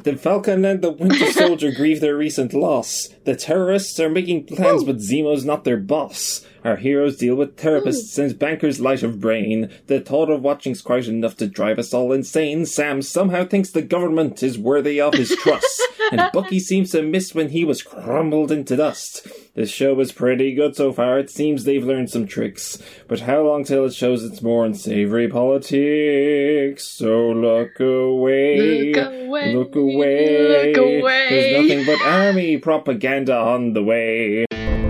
The Falcon and the Winter Soldier grieve their recent loss. The terrorists are making plans, but Zemo's not their boss. Our heroes deal with therapists and bankers light of brain. The thought of watching's quite enough to drive us all insane. Sam somehow thinks the government is worthy of his trust. And Bucky seems to miss when he was crumbled into dust. This show is pretty good so far. It seems they've learned some tricks. But how long till it shows it's more unsavory politics? So look away. Look away. Look away. Look away. There's nothing but army propaganda on the way.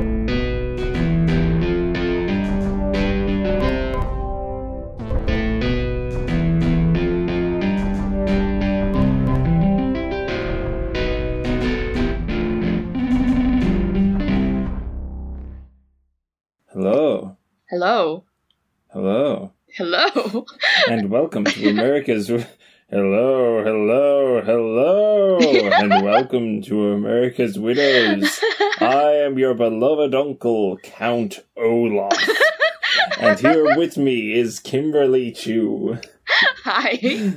Hello. Hello. Hello. Hello. And welcome to America's... Hello, hello, hello, and welcome to America's Widows. I am your beloved uncle, Count Olaf. And here with me is Kimberly Chu. Hi.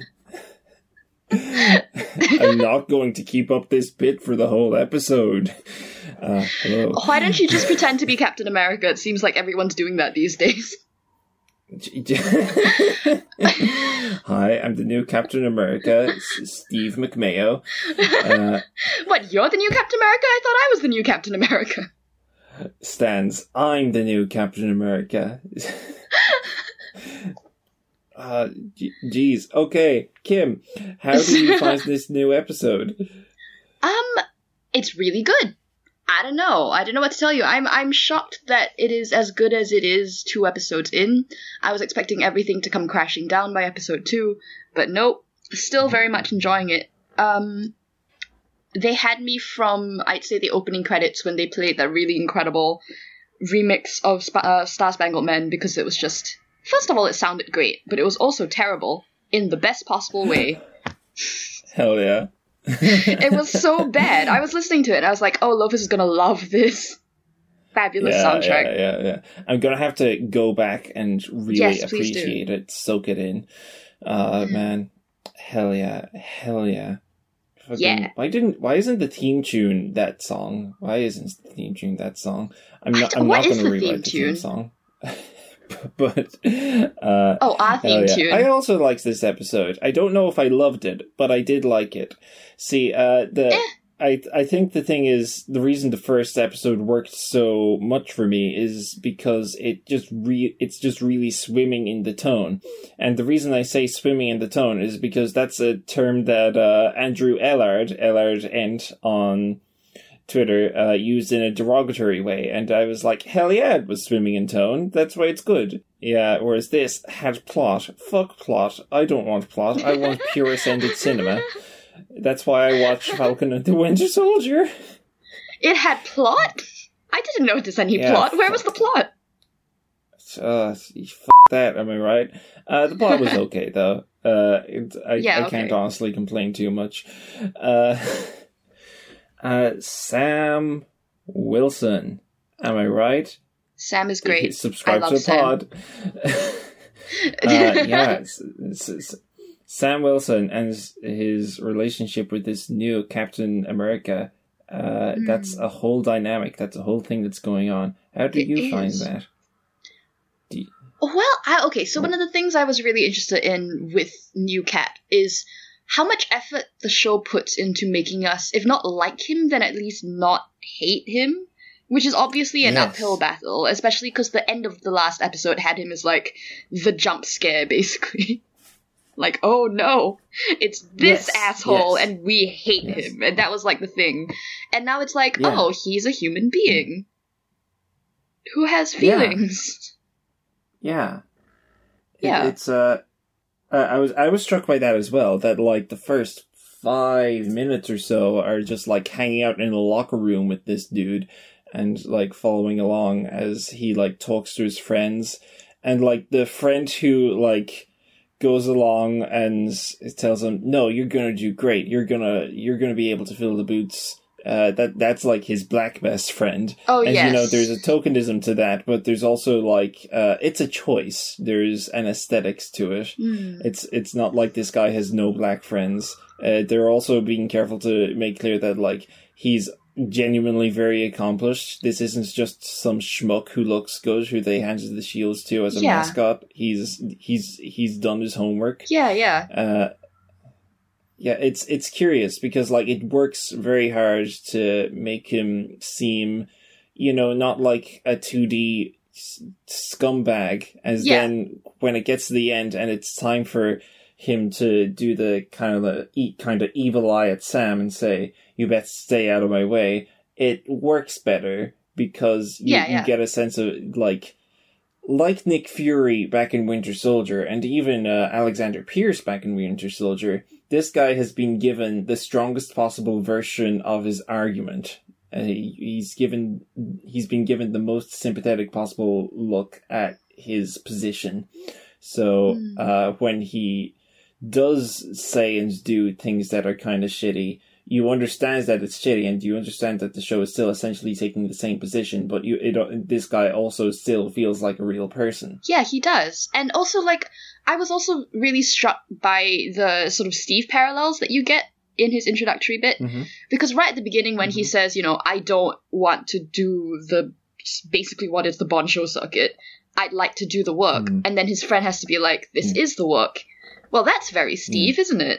I'm not going to keep up this bit for the whole episode. Hello. Why don't you just pretend to be Captain America? It seems like everyone's doing that these days. Hi, I'm the new Captain America, Steve McMayo. What, you're the new Captain America? I thought I was the new Captain America. Stans, I'm the new Captain America. Geez. Okay, Kim, how do you find this new episode? It's really good. I don't know what to tell you. I'm shocked that it is as good as it is 2 episodes in. I was expecting everything to come crashing down by episode 2, but nope. Still very much enjoying it. They had me from, I'd say, the opening credits when they played that really incredible remix of Star Spangled Men, because it was just, first of all, it sounded great, but it was also terrible in the best possible way. Hell yeah. It was so bad. I was listening to it and I was like, oh, Lopez is gonna love this fabulous soundtrack. Yeah. I'm gonna have to go back and really appreciate it, soak it in. Man. Hell yeah. Fucking, yeah. Why isn't the theme tune that song? Why isn't the theme tune that song? I'm not gonna rewrite the theme song. But our theme tune. I also liked this episode. I don't know if I loved it, but I did like it. See, I think the thing is, the reason the first episode worked so much for me is because it's just really swimming in the tone. And the reason I say swimming in the tone is because that's a term that Andrew Ellard Ent on Twitter used in a derogatory way, and I was like, hell yeah, it was swimming in tone, that's why it's good. Yeah, whereas this had plot. Fuck plot. I don't want plot. I want pure ascended cinema. That's why I watched Falcon and the Winter Soldier. It had plot? I didn't know there's any plot. Where was the plot? Fuck that, am I right? The plot was okay, though. I can't honestly complain too much. Sam Wilson. Am I right? Sam is great. Subscribe to the pod. Sam Wilson and his relationship with this new Captain America. That's a whole dynamic. That's a whole thing that's going on. How do you find that? So one of the things I was really interested in with New Cap is how much effort the show puts into making us, if not like him, then at least not hate him, which is obviously an uphill battle, especially because the end of the last episode had him as, like, the jump scare, basically. Like, oh no, it's this asshole, and we hate him, and that was, like, the thing. And now it's like, oh, he's a human being who has feelings. Yeah. I was struck by that as well, that, like, the first 5 minutes or so are just, like, hanging out in a locker room with this dude and, like, following along as he, like, talks to his friends. And, like, the friend who, like, goes along and tells him, no, you're gonna do great. You're gonna be able to fill the boots that's like his black best friend. Oh, and yes. there's a tokenism to that, but there's also like it's a choice. There's an aesthetics to it. It's not like this guy has no black friends. They're also being careful to make clear that like he's genuinely very accomplished. This isn't just some schmuck who looks good who they handed the shields to as a mascot. He's done his homework. Yeah. Yeah, it's curious because like it works very hard to make him seem, not like a 2D scumbag. Then when it gets to the end and it's time for him to do the kind of evil eye at Sam and say, "You best stay out of my way," it works better because you get a sense of like Nick Fury back in Winter Soldier and even Alexander Pierce back in Winter Soldier. This guy has been given the strongest possible version of his argument. He's been given the most sympathetic possible look at his position. So when he does say and do things that are kind of shitty, you understand that it's shitty, and you understand that the show is still essentially taking the same position, but this guy also still feels like a real person. Yeah, he does. And also, like, I was also really struck by the sort of Steve parallels that you get in his introductory bit. Because right at the beginning when he says, I don't want to do basically what is the Bond show circuit, I'd like to do the work. And then his friend has to be like, this is the work. Well, that's very Steve, isn't it?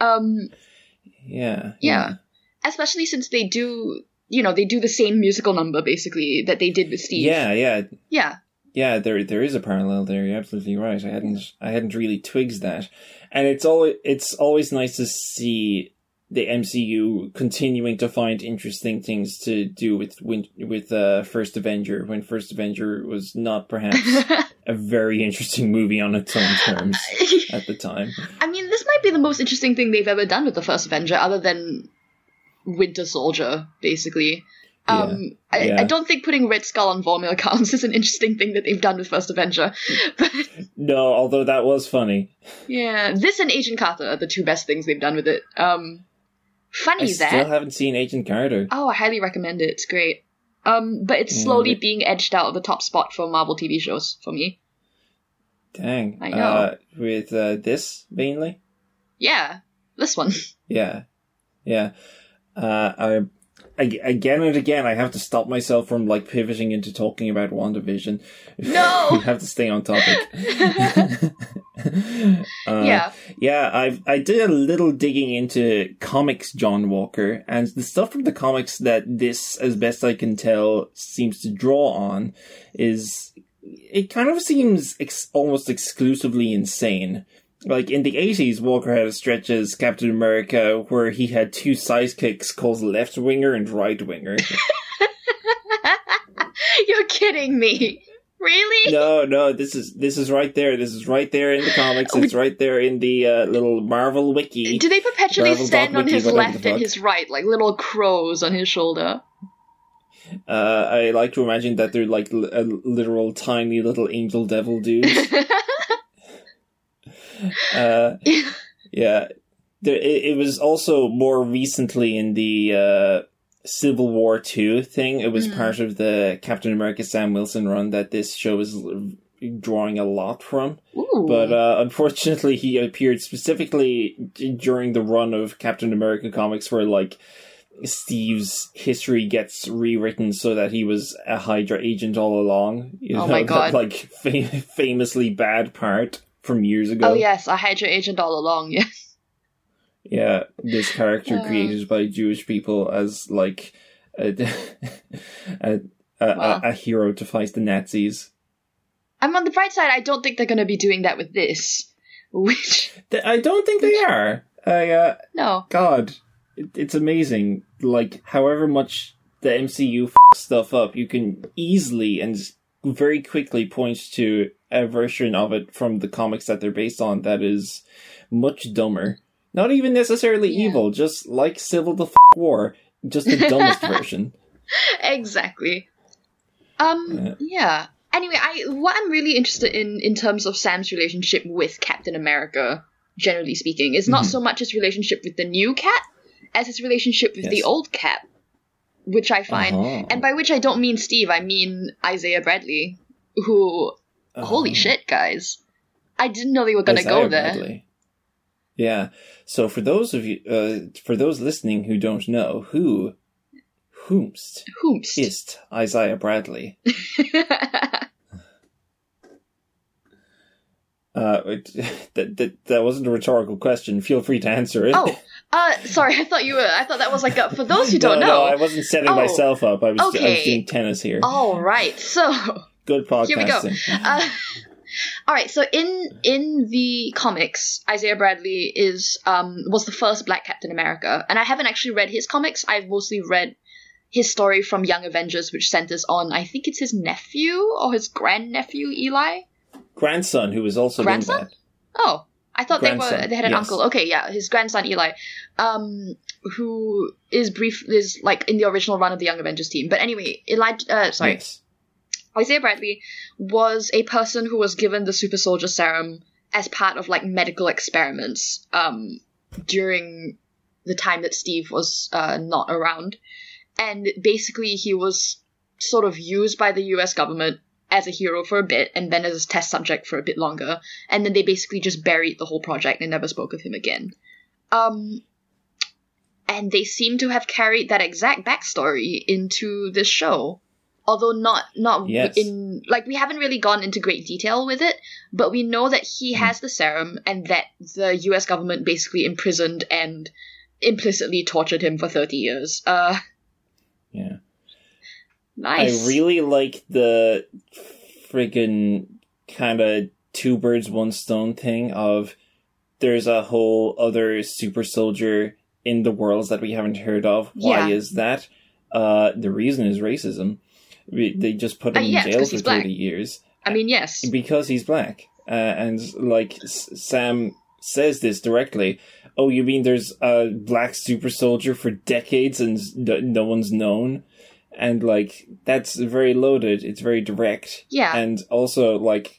Yeah. Especially since they do, they do the same musical number, basically, that they did with Steve. Yeah, there is a parallel there. You're absolutely right. I hadn't really twigged that. And it's always nice to see the MCU continuing to find interesting things to do with First Avenger, when First Avenger was not perhaps a very interesting movie on its own terms at the time. I mean, this might be the most interesting thing they've ever done with the First Avenger, other than Winter Soldier, basically. I don't think putting Red Skull on Vormir counts as an interesting thing that they've done with First Avenger. But no, although that was funny. Yeah, this and Agent Carter are the two best things they've done with it. Funny I still haven't seen Agent Carter. Oh, I highly recommend it. It's great. But it's slowly being edged out of the top spot for Marvel TV shows for me. Dang. I know. With this, mainly? Yeah, this one. Yeah. Again and again, I have to stop myself from like pivoting into talking about WandaVision. No! We have to stay on topic. I did a little digging into comics John Walker, and the stuff from the comics that this, as best I can tell, seems to draw on it kind of seems almost exclusively insane. Like, in the 80s, Walker had a stretch as Captain America where he had two sidekicks called Left Winger and Right Winger. You're kidding me. Really? No, this is right there. This is right there in the comics. It's right there in the little Marvel wiki. Do they perpetually stand on his left and his right, like little crows on his shoulder? I like to imagine that they're like literal tiny little angel devil dudes. It was also more recently in the Civil War 2 thing. It was part of the Captain America Sam Wilson run that this show is drawing a lot from. Ooh. But unfortunately, he appeared specifically during the run of Captain America comics where like Steve's history gets rewritten so that he was a Hydra agent all along. My God. That, like famously bad part from years ago. Oh yes, a Hydra agent all along, yes. Yeah, this character created by Jewish people as like a hero to fight the Nazis. I'm on the bright side, I don't think they're going to be doing that with this. I don't think they are. No. God, it's amazing. Like, however much the MCU stuff up, you can easily and very quickly point to a version of it from the comics that they're based on that is much dumber. Not even necessarily evil, just like Civil War, just the dumbest version. Exactly. Yeah. Anyway, what I'm really interested in terms of Sam's relationship with Captain America, generally speaking, is not so much his relationship with the new Cap as his relationship with the old Cap. which I find, and by which I don't mean Steve, I mean Isaiah Bradley, who, holy shit, guys. I didn't know they were going to go there. Bradley. Yeah. So for those of you, for those listening who don't know, whomst is Isaiah Bradley? That wasn't a rhetorical question. Feel free to answer it. Oh, sorry. I thought that was like for those who don't know. No, I wasn't setting myself up. I was doing tennis here. All right. So good podcasting. Here we go. All right. So in the comics, Isaiah Bradley was the first Black Captain America, and I haven't actually read his comics. I've mostly read his story from Young Avengers, which centers on, I think it's his nephew or his grandnephew, Eli. Grandson, who was also grandson? in that. Oh, I thought they had an uncle. Okay, yeah, his grandson Eli, who is like in the original run of the Young Avengers team. But anyway, Isaiah Bradley was a person who was given the super soldier serum as part of like medical experiments during the time that Steve was not around, and basically he was sort of used by the US government as a hero for a bit, and then as a test subject for a bit longer, and then they basically just buried the whole project and never spoke of him again. And they seem to have carried that exact backstory into this show, although not in, like, we haven't really gone into great detail with it, but we know that he has the serum, and that the US government basically imprisoned and implicitly tortured him for 30 years. Yeah. Nice. I really like the friggin' kind of two birds, one stone thing of there's a whole other super soldier in the worlds that we haven't heard of. Why is that? The reason is racism. They just put him in jail for 30 years. I mean, yes. Because he's black. And like Sam says this directly. Oh, you mean there's a black super soldier for decades and no one's known? And, like, that's very loaded. It's very direct. Yeah. And also, like,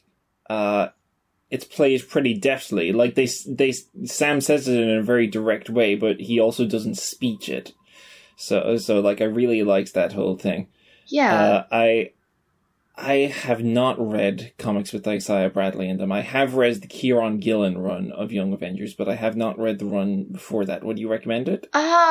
it's played pretty deftly. Like, Sam says it in a very direct way, but he also doesn't speech it. So like, I really liked that whole thing. Yeah. I have not read comics with Isaiah Bradley in them. I have read the Kieron Gillen run of Young Avengers, but I have not read the run before that. Would you recommend it?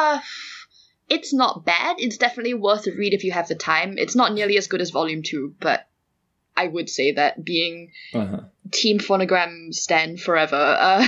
It's not bad. It's definitely worth a read if you have the time. It's not nearly as good as Volume 2, but I would say that being Team Phonogram stan forever.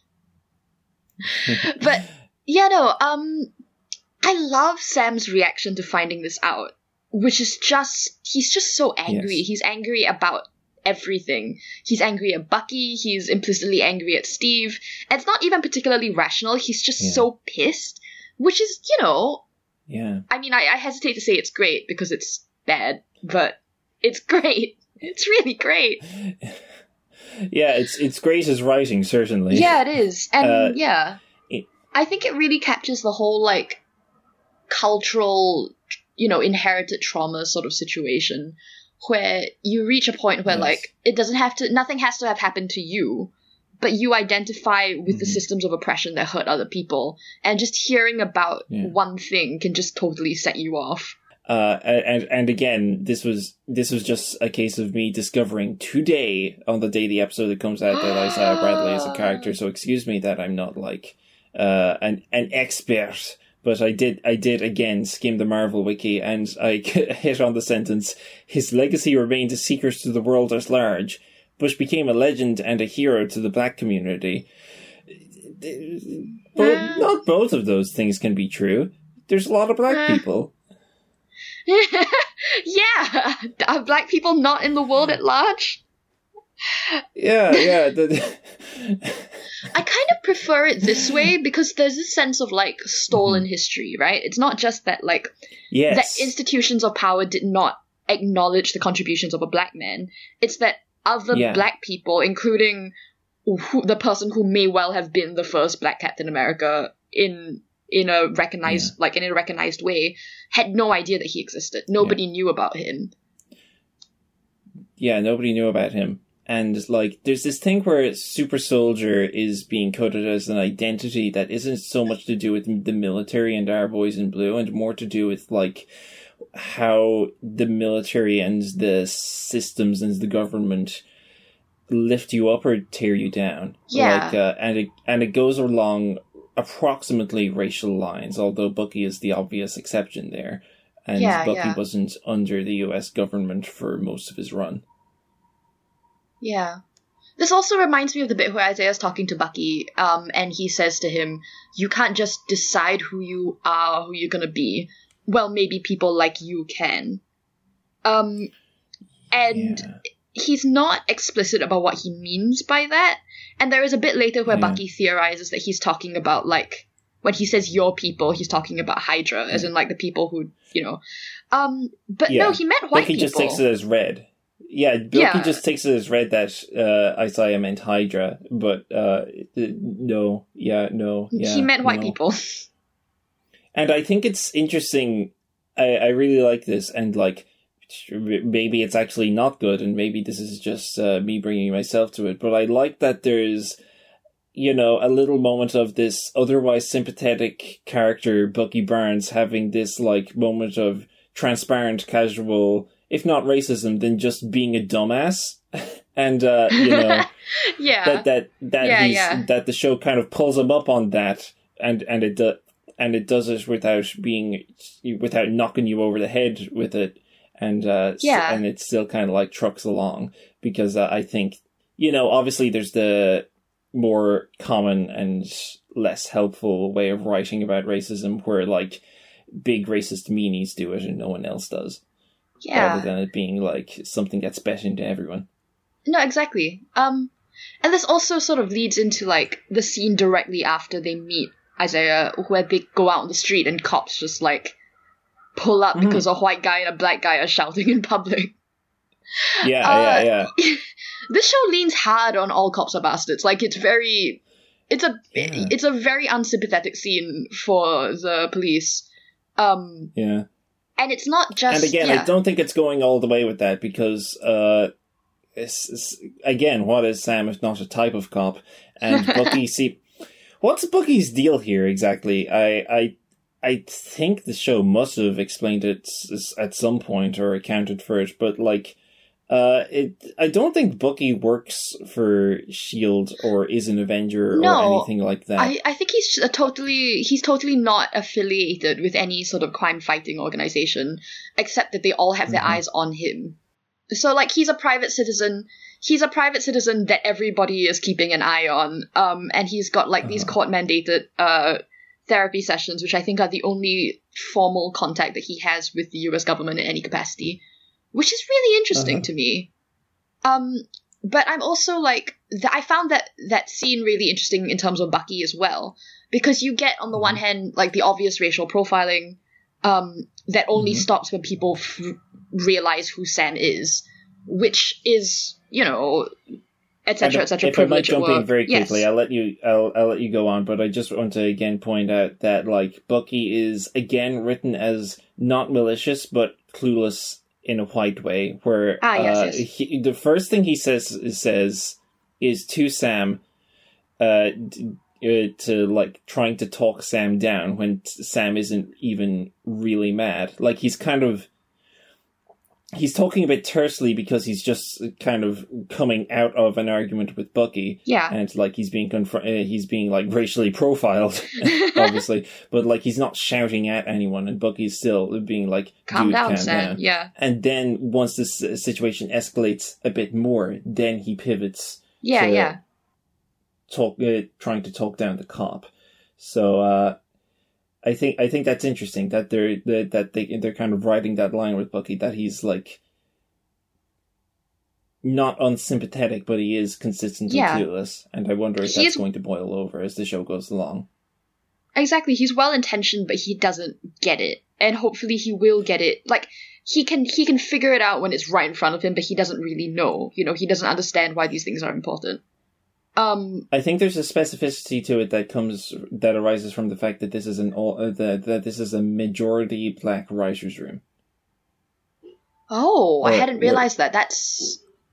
But, yeah, no, I love Sam's reaction to finding this out, which is he's just so angry. Yes. He's angry about everything. He's angry at Bucky. He's implicitly angry at Steve. And it's not even particularly rational. He's just so pissed. Which is, Yeah. I mean, I hesitate to say it's great because it's bad, but it's great. It's really great. Yeah, it's great as writing, certainly. Yeah, it is. And, I think it really captures the whole, like, cultural, inherited trauma sort of situation where you reach a point where, like, nothing has to have happened to you, but you identify with the systems of oppression that hurt other people, and just hearing about one thing can just totally set you off. And again, this was just a case of me discovering today, on the day the episode comes out, that Isaiah Bradley is a character. So excuse me that I'm not like an expert, but I did again skim the Marvel wiki, and I hit on the sentence: his legacy remained a secret to the world at large, but became a legend and a hero to the black community. But not both of those things can be true. There's a lot of black people. Yeah, are black people not in the world at large? Yeah. I kind of prefer it this way because there's this sense of, like, stolen history, right? It's not just that, like, that institutions of power did not acknowledge the contributions of a black man. It's that other black people, including the person who may well have been the first Black Captain America in a recognized way, had no idea that he existed. Nobody knew about him. Yeah, nobody knew about him. And, like, there's this thing where super soldier is being coded as an identity that isn't so much to do with the military and our boys in blue, and more to do with, like, how the military and the systems and the government lift you up or tear you down. Yeah. Like, and it goes along approximately racial lines, although Bucky is the obvious exception there. And Bucky wasn't under the US government for most of his run. Yeah. This also reminds me of the bit where Isaiah's talking to Bucky, and he says to him, you can't just decide who you are, who you're gonna be. Well, maybe people like you can. He's not explicit about what he means by that. And there is a bit later where Bucky theorizes that he's talking about, like, when he says your people, he's talking about Hydra, as in, like, the people who, you know. But no, he meant white Bucky people. Just takes it as red. Yeah, Bucky just takes it as read that Isaiah meant Hydra, but no. He meant white people. And I think it's interesting. I really like this, and like maybe it's actually not good, and maybe this is just me bringing myself to it. But I like that there's, you know, a little moment of this otherwise sympathetic character, Bucky Barnes, having this like moment of transparent, casual, if not racism, then just being a dumbass. And you know, that the show kind of pulls him up on that, and it does it without knocking you over the head with it, and it still kind of like trucks along, because I think, you know, obviously there's the more common and less helpful way of writing about racism, where like big racist meanies do it and no one else does. Rather than it being like something that's bet into everyone. No, exactly. And this also sort of leads into like the scene directly after they meet Isaiah, where they go out on the street and cops just like pull up because a white guy and a black guy are shouting in public. Yeah. This show leans hard on all cops are bastards. Like it's a very unsympathetic scene for the police. And it's not just... And again, I don't think it's going all the way with that, because, again, what is Sam if not a type of cop? And Bucky, what's Bucky's deal here exactly? I think the show must have explained it at some point or accounted for it, but, like, I don't think Bucky works for S.H.I.E.L.D. or is an Avenger or anything like that. I think he's totally not affiliated with any sort of crime-fighting organization, except that they all have their eyes on him. So, like, he's a private citizen. He's a private citizen that everybody is keeping an eye on, and he's got, like, these court-mandated therapy sessions, which I think are the only formal contact that he has with the US government in any capacity. Which is really interesting to me. But I'm also like, I found that scene really interesting in terms of Bucky as well. Because you get, on the one hand, like the obvious racial profiling that only stops when people realize who Sam is. Which is, you know, etc., etc. If I might jump in very quickly, yes. I'll let you go on, but I just want to again point out that, like, Bucky is, again, written as not malicious, but clueless in a white way, where the first thing he says is to Sam, to like trying to talk Sam down when Sam isn't even really mad. Like he's talking a bit tersely because he's just kind of coming out of an argument with Bucky. Yeah. And like he's being like racially profiled, obviously, but like he's not shouting at anyone, and Bucky's still being like, calm down, Sam. Sam. Yeah. And then once this situation escalates a bit more, then he pivots. Trying to talk down the cop. So, I think that's interesting that they're kind of riding that line with Bucky, that he's like not unsympathetic, but he is consistently clueless, and I wonder if that's going to boil over as the show goes along. Exactly, he's well intentioned, but he doesn't get it, and hopefully he will get it. Like he can figure it out when it's right in front of him, but he doesn't really know. You know, he doesn't understand why these things are important. I think there's a specificity to it that arises from the fact that this is that this is a majority black writers' room. Oh, I hadn't realized that. That's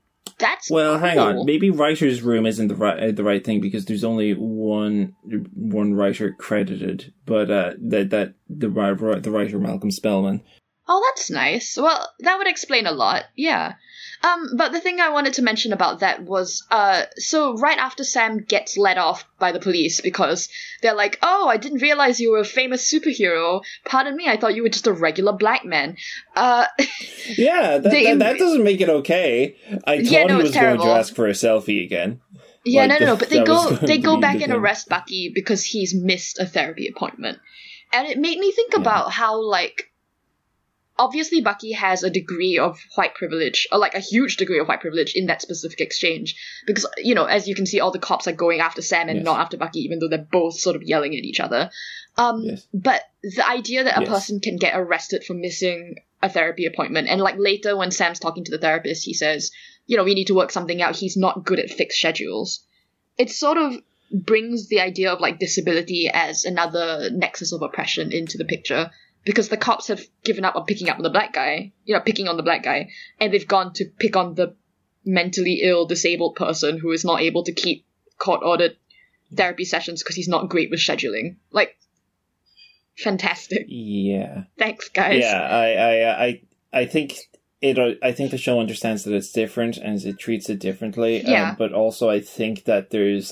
That's Well, hang cool. on. Maybe writer's room isn't the right thing because there's only one writer credited, but the writer Malcolm Spellman. Oh, that's nice. Well, that would explain a lot. Yeah. But the thing I wanted to mention about that was, so right after Sam gets let off by the police because they're like, oh, I didn't realize you were a famous superhero. Pardon me, I thought you were just a regular black man. Yeah, that doesn't make it okay. I thought he was going to ask for a selfie again. Yeah, no, but they go back and arrest Bucky because he's missed a therapy appointment. And it made me think about how, like, obviously, Bucky has a degree of white privilege, or like a huge degree of white privilege in that specific exchange. Because, you know, as you can see, all the cops are going after Sam and not after Bucky, even though they're both sort of yelling at each other. But the idea that a person can get arrested for missing a therapy appointment, and like later when Sam's talking to the therapist, he says, you know, we need to work something out. He's not good at fixed schedules. It sort of brings the idea of like disability as another nexus of oppression into the picture. Because the cops have given up on picking on the black guy, and they've gone to pick on the mentally ill, disabled person who is not able to keep court-ordered therapy sessions because he's not great with scheduling. Like, fantastic. Yeah. Thanks, guys. Yeah, I think the show understands that it's different and it treats it differently. Yeah. But also, I think that there's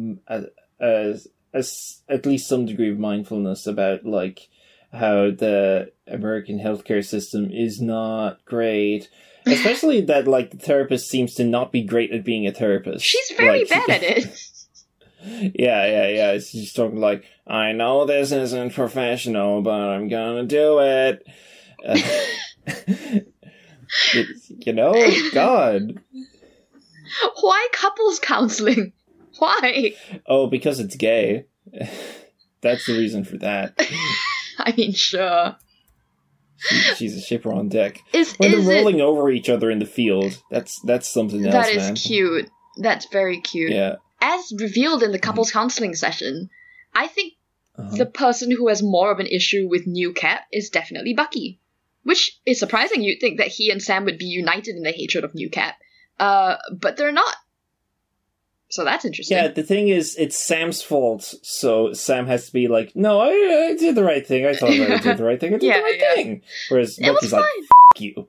at least some degree of mindfulness about like how the American healthcare system is not great. Especially that, like, the therapist seems to not be great at being a therapist. She's very bad at it. Yeah. She's talking like, I know this isn't professional, but I'm gonna do it. You know, God. Why couples counseling? Why? Oh, because it's gay. That's the reason for that. I mean, sure. She's a shipper on deck. When they're rolling over each other in the field, that's something else, That is man. cute. That's very cute. Yeah. As revealed in the couples counseling session, I think the person who has more of an issue with New Cap is definitely Bucky. Which is surprising. You'd think that he and Sam would be united in their hatred of New Cap. But they're not. So that's interesting. Yeah, the thing is, it's Sam's fault, so Sam has to be like, no, I did the right thing. I thought I did the right thing. I did the right thing. Whereas Bucky's like, F*** you.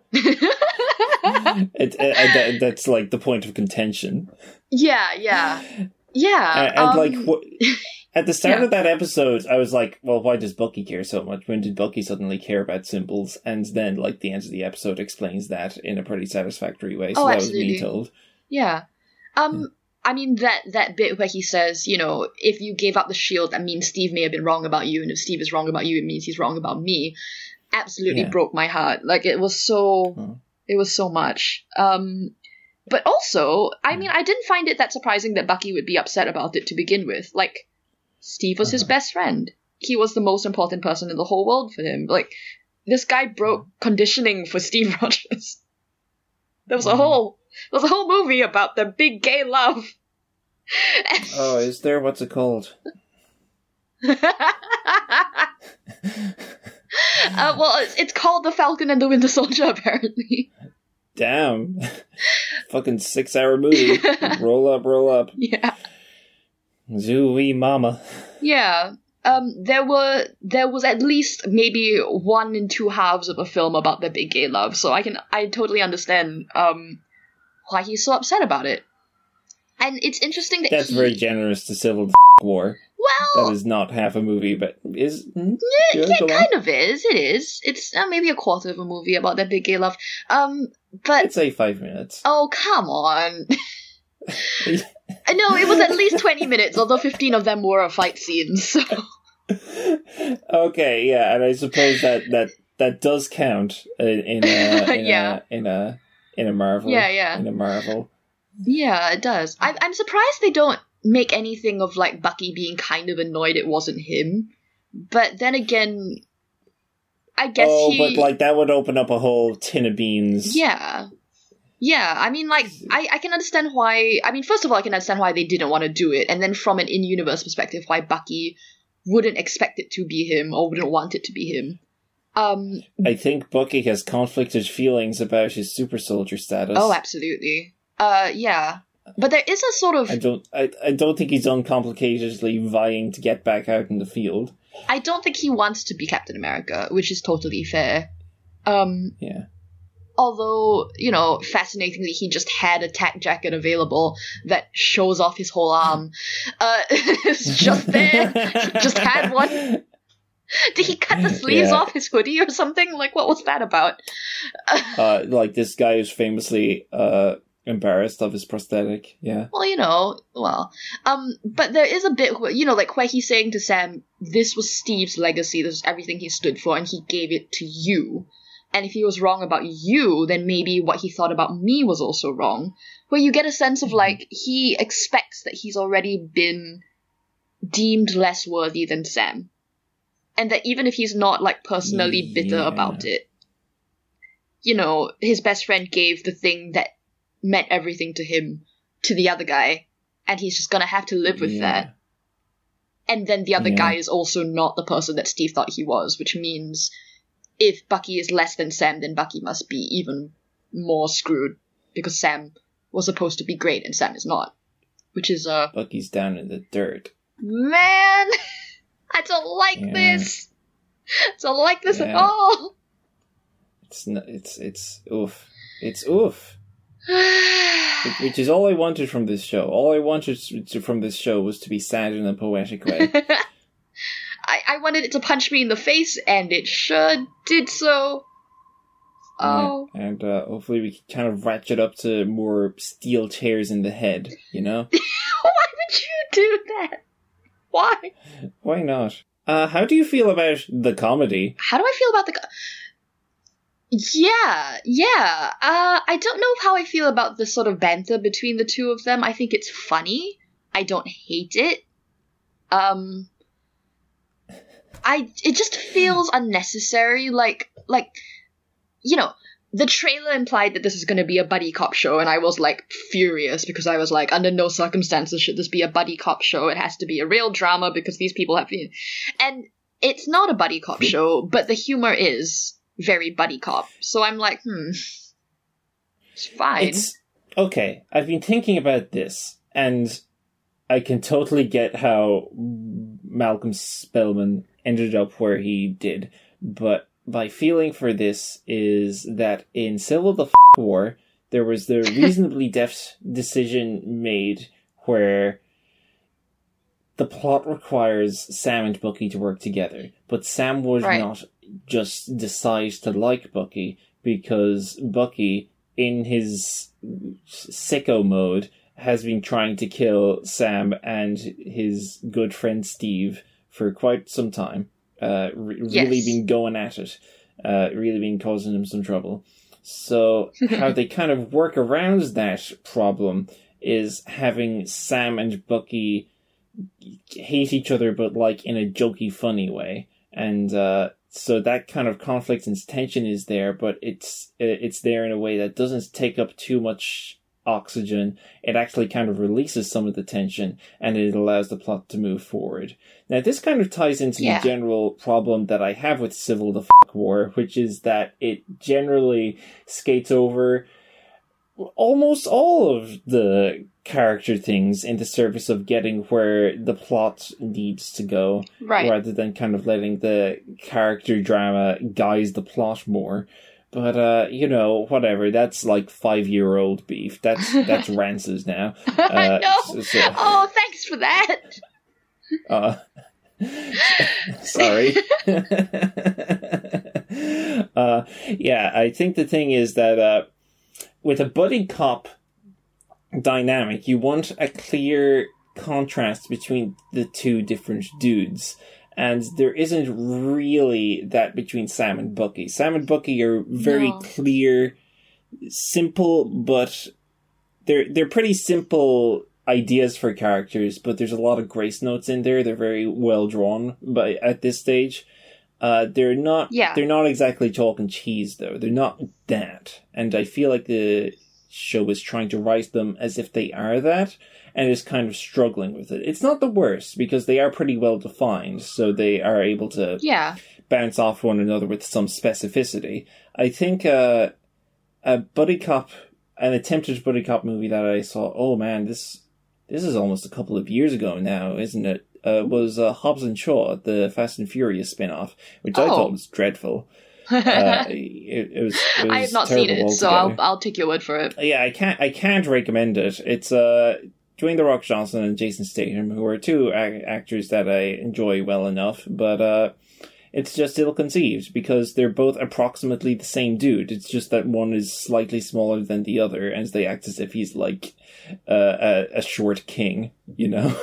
That's like the point of contention. Yeah. And like, at the start of that episode, I was like, well, why does Bucky care so much? When did Bucky suddenly care about symbols? And then, like, the end of the episode explains that in a pretty satisfactory way. So that absolutely. was me told. Yeah. I mean, that bit where he says, you know, if you gave up the shield, that means Steve may have been wrong about you, and if Steve is wrong about you, it means he's wrong about me, absolutely broke my heart. Like, it was so much. But also, I mean, I didn't find it that surprising that Bucky would be upset about it to begin with. Like, Steve was his best friend. He was the most important person in the whole world for him. Like, this guy broke conditioning for Steve Rogers. There was a whole movie about their big gay love. Oh, is there? What's it called? Well, it's called The Falcon and the Winter Soldier, apparently. Damn. Fucking 6-hour movie. Roll up. Yeah. Zooey mama. Yeah. There was at least maybe 1 and 2 halves of a film about their big gay love, so I totally understand why he's so upset about it. And it's interesting that that's very generous to Civil War. Well, that is not half a movie, but is it kind of is. It is. It's maybe a quarter of a movie about their big gay love. But I'd say 5 minutes. Oh, come on. No, it was at least 20 minutes, although 15 of them were fight scenes. So. Okay, yeah, and I suppose that does count in a Marvel. Yeah. In a Marvel. Yeah, it does. I'm surprised they don't make anything of like Bucky being kind of annoyed it wasn't him. But then again, I guess but like that would open up a whole tin of beans. Yeah. I mean, like, I can understand why. I mean, first of all, I can understand why they didn't want to do it, and then from an in-universe perspective, why Bucky wouldn't expect it to be him or wouldn't want it to be him. I think Bucky has conflicted feelings about his super soldier status. Oh, absolutely. Yeah. But there is a sort of... I don't think he's uncomplicatedly vying to get back out in the field. I don't think he wants to be Captain America, which is totally fair. Yeah. Although, fascinatingly, he just had a tack jacket available that shows off his whole arm. It's just there. He just had one. Did he cut the sleeves off his hoodie or something? Like, what was that about? Like, this guy is famously embarrassed of his prosthetic, yeah. Well, but there is a bit, where he's saying to Sam, this was Steve's legacy, this is everything he stood for, and he gave it to you. And if he was wrong about you, then maybe what he thought about me was also wrong. Where you get a sense of, he expects that he's already been deemed less worthy than Sam. And that even if he's not, personally bitter about it, his best friend gave the thing that meant everything to him to the other guy, and he's just gonna have to live with that. And then the other guy is also not the person that Steve thought he was, which means if Bucky is less than Sam, then Bucky must be even more screwed, because Sam was supposed to be great and Sam is not. Which is, Bucky's down in the dirt. Man! I don't like this! I don't like this at all! It's oof. It's oof. Which is all I wanted from this show. All I wanted from this show was to be sad in a poetic way. I wanted it to punch me in the face, and it sure did so. Oh. Yeah, and hopefully we can kind of ratchet up to more steel chairs in the head, Why would you do that? Why? Why not? How do you feel about the comedy? How do I feel about the... Yeah. I don't know how I feel about the sort of banter between the two of them. I think it's funny. I don't hate it. It just feels unnecessary. The trailer implied that this is going to be a buddy cop show, and I was, furious, because I was like, under no circumstances should this be a buddy cop show. It has to be a real drama, because these people have... And it's not a buddy cop show, but the humor is very buddy cop. So I'm like, it's fine. Okay, I've been thinking about this, and I can totally get how Malcolm Spellman ended up where he did, but my feeling for this is that in Civil War, there was the reasonably deft decision made where the plot requires Sam and Bucky to work together, but Sam would not just decide to like Bucky, because Bucky, in his sicko mode, has been trying to kill Sam and his good friend Steve for quite some time. Really been going at it. Really been causing him some trouble. So how they kind of work around that problem is having Sam and Bucky hate each other, but in a jokey, funny way. And so that kind of conflict and tension is there, but it's there in a way that doesn't take up too much oxygen. It actually kind of releases some of the tension, and it allows the plot to move forward. Now, this kind of ties into the general problem that I have with Civil War, which is that it generally skates over almost all of the character things in the service of getting where the plot needs to go, rather than kind of letting the character drama guise the plot more. But, whatever. That's 5-year-old beef. That's Rance's now. I know! Oh, thanks for that! Sorry. I think the thing is that, with a buddy cop dynamic, you want a clear contrast between the two different dudes. And there isn't really that between Sam and Bucky. Sam and Bucky are very clear, simple, but they're pretty simple ideas for characters, but there's a lot of grace notes in there. They're very well drawn at this stage. They're not exactly chalk and cheese, though. They're not that. And I feel like the show is trying to write them as if they are that, and is kind of struggling with it. It's not the worst, because they are pretty well defined, so they are able to bounce off one another with some specificity. I think a buddy cop an attempted buddy cop movie that I saw. Oh man, this is almost a couple of years ago now, isn't it? Was Hobbs and Shaw, the Fast and Furious spin-off, which I thought was dreadful. It was I have not seen it, so I'll take your word for it. Yeah, I can't recommend it. It's Dwayne The Rock Johnson and Jason Statham, who are two actors that I enjoy well enough, but it's just ill-conceived because they're both approximately the same dude. It's just that one is slightly smaller than the other, and they act as if he's like a short king, you know.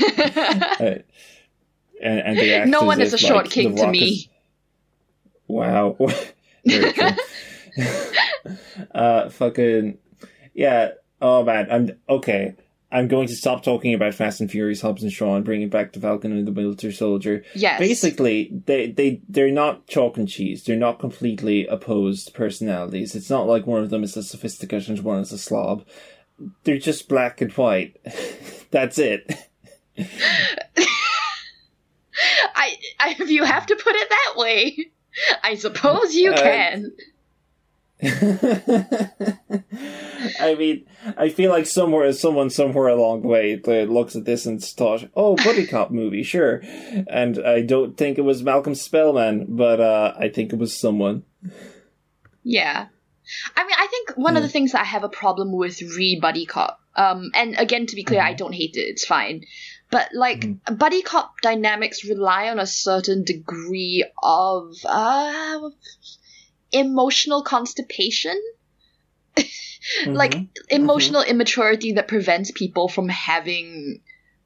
And they act. No one is a short like, king to me. Wow. Very true. Fucking yeah. Oh man, I'm going to stop talking about Fast and Furious, Hobbs and Shaw, and bring it back to Falcon and the Winter Soldier. Yes. Basically, they're not chalk and cheese. They're not completely opposed personalities. It's not like one of them is a sophisticate and one is a slob. They're just black and white. That's it. If you have to put it that way, I suppose you can. I mean, I feel like someone somewhere along the way looks at this and thought, "Oh, buddy cop movie, sure." And I don't think it was Malcolm Spellman, but I think it was someone. Yeah, I mean, I think one of the things that I have a problem with buddy cop, and again, to be clear, I don't hate it; it's fine. But like buddy cop dynamics rely on a certain degree of emotional constipation. Like emotional immaturity that prevents people from having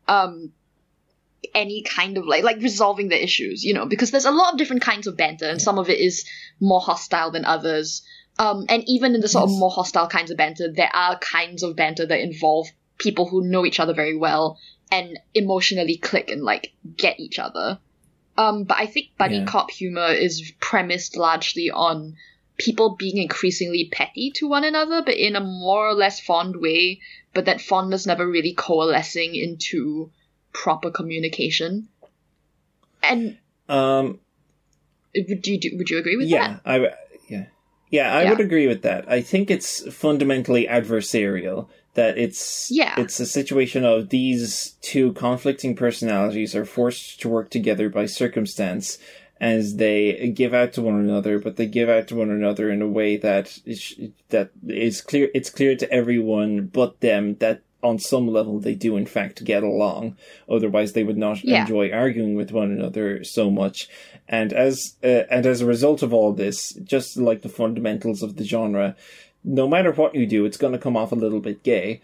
any kind of like resolving the issues, you know, because there's a lot of different kinds of banter and some of it is more hostile than others. And even in the sort of more hostile kinds of banter, there are kinds of banter that involve people who know each other very well and emotionally click and like get each other. But I think buddy cop humor is premised largely on people being increasingly petty to one another, but in a more or less fond way, but that fondness never really coalescing into proper communication. And would you agree with that? I would agree with that. I think it's fundamentally adversarial. That it's a situation of these two conflicting personalities are forced to work together by circumstance as they give out to one another, but they give out to one another in a way that is clear. It's clear to everyone but them that on some level they do in fact get along. Otherwise, they would not enjoy arguing with one another so much. And as a result of all this, just like the fundamentals of the genre, no matter what you do, it's going to come off a little bit gay.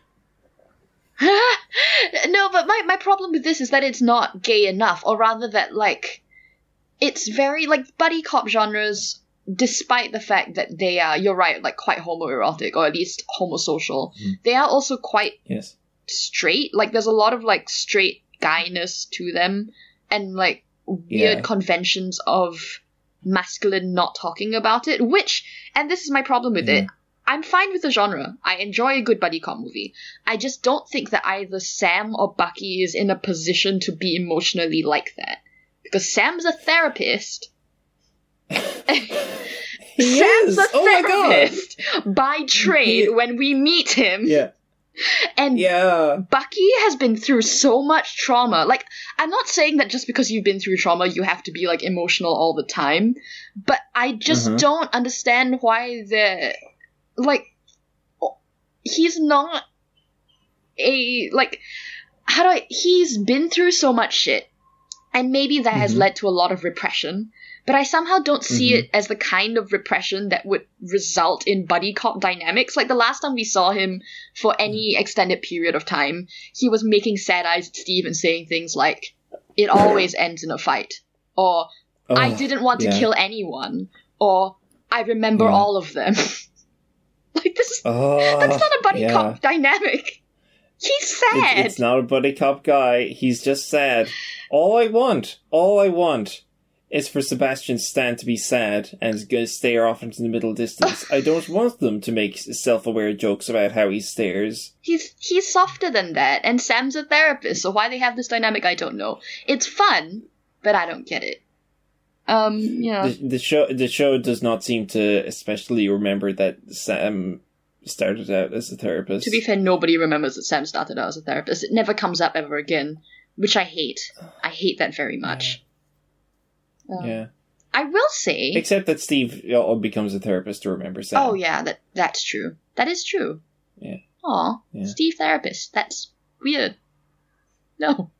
No, but my problem with this is that it's not gay enough, or rather that, like, it's very, like, buddy cop genres, despite the fact that they are, you're right, like, quite homoerotic, or at least homosocial, they are also quite straight. Like, there's a lot of, like, straight guyness to them, and, like, weird conventions of masculine not talking about it, which, and this is my problem with it, I'm fine with the genre. I enjoy a good buddy cop movie. I just don't think that either Sam or Bucky is in a position to be emotionally like that. Because Sam's a therapist. Sam's a therapist by trade when we meet him. Yeah. And Bucky has been through so much trauma. Like, I'm not saying that just because you've been through trauma, you have to be, like, emotional all the time. But I just don't understand why like, he's not he's been through so much shit. And maybe that has led to a lot of repression. But I somehow don't see it as the kind of repression that would result in buddy cop dynamics. Like, the last time we saw him for any extended period of time, he was making sad eyes at Steve and saying things like, "It always ends in a fight," or "I didn't want to kill anyone," or "I remember all of them." Like, that's not a buddy cop dynamic. He's sad. It's not a buddy cop guy. He's just sad. All I want is for Sebastian Stan to be sad and stare off into the middle distance. I don't want them to make self-aware jokes about how he stares. He's softer than that, and Sam's a therapist, so why they have this dynamic, I don't know. It's fun, but I don't get it. The show does not seem to especially remember that Sam started out as a therapist. To be fair, nobody remembers that Sam started out as a therapist. It never comes up ever again, which I hate. I hate that very much. Yeah. I will say... Except that Steve becomes a therapist to remember Sam. Oh, yeah, that's true. That is true. Yeah. Aw, Yeah. Steve therapist. That's weird. No.